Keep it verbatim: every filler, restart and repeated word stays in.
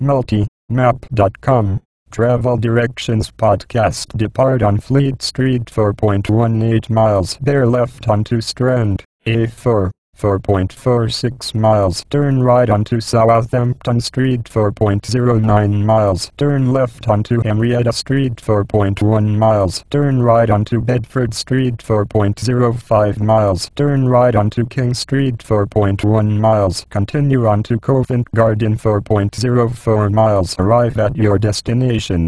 multi map dot com. Travel Directions Podcast. Depart on Fleet Street four point one eight miles. Bear left onto Strand, A four, four point four six miles. Turn right onto Southampton Street four point zero nine miles. Turn left onto Henrietta Street four point one miles. Turn right onto Bedford Street four point zero five miles. Turn right onto King Street four point one miles. Continue onto Covent Garden four point zero four miles. Arrive at your destination.